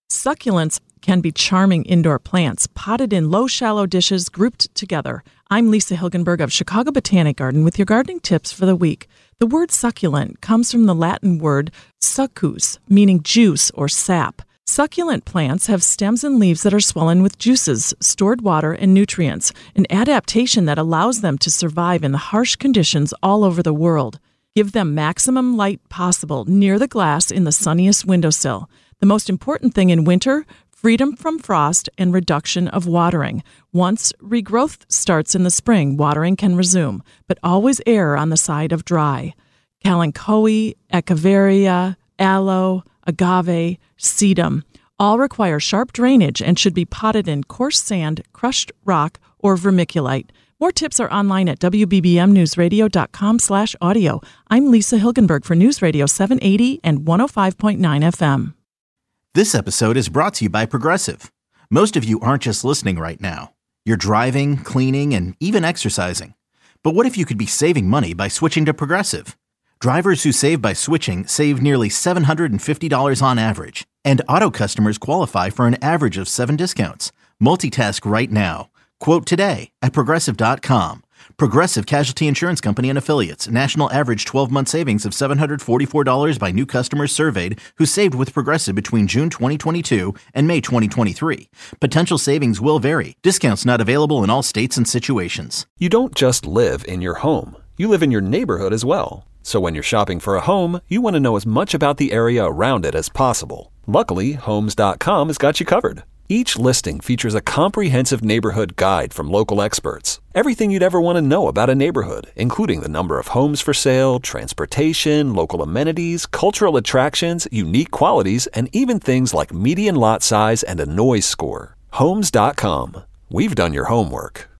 Succulents can be charming indoor plants, potted in low, shallow dishes grouped together. I'm Lisa Hilgenberg of Chicago Botanic Garden with your gardening tips for the week. The word succulent comes from the Latin word succus, meaning juice or sap. Succulent plants have stems and leaves that are swollen with juices, stored water, and nutrients, an adaptation that allows them to survive in the harsh conditions all over the world. Give them maximum light possible near the glass in the sunniest windowsill. The most important thing in winter, freedom from frost and reduction of watering. Once regrowth starts in the spring, watering can resume, but always err on the side of dry. Kalanchoe, Echeveria, aloe, agave, sedum all require sharp drainage and should be potted in coarse sand, crushed rock, or vermiculite. More tips are online at wbbmnewsradio.com/audio. I'm Lisa Hilgenberg for News Radio 780 and 105.9 FM. This episode is brought to you by Progressive. Most of you aren't just listening right now. You're driving, cleaning, and even exercising. But what if you could be saving money by switching to Progressive? Drivers who save by switching save nearly $750 on average. And auto customers qualify for an average of 7 discounts. Multitask right now. Quote today at Progressive.com. Progressive Casualty Insurance Company and Affiliates. National average 12-month savings of $744 by new customers surveyed who saved with Progressive between June 2022 and May 2023. Potential savings will vary. Discounts not available in all states and situations. You don't just live in your home. You live in your neighborhood as well. So when you're shopping for a home, you want to know as much about the area around it as possible. Luckily, Homes.com has got you covered. Each listing features a comprehensive neighborhood guide from local experts. Everything you'd ever want to know about a neighborhood, including the number of homes for sale, transportation, local amenities, cultural attractions, unique qualities, and even things like median lot size and a noise score. Homes.com. We've done your homework.